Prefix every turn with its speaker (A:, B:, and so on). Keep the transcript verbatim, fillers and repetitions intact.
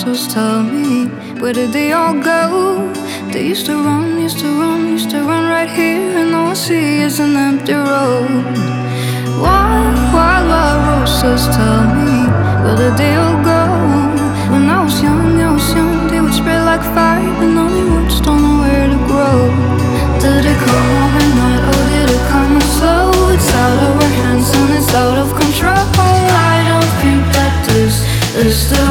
A: roses, tell me, where did they all go? They used to run, used to run, used to run right here, and all I see is an empty road. Wild, wild, wild roses, tell me, where did they all go? When I was young, I was young, they would spread like fire, and all the roots don't know where to grow. Did it come overnight, or did it come slow? It's out of our hands and it's out of control. I don't think that this is the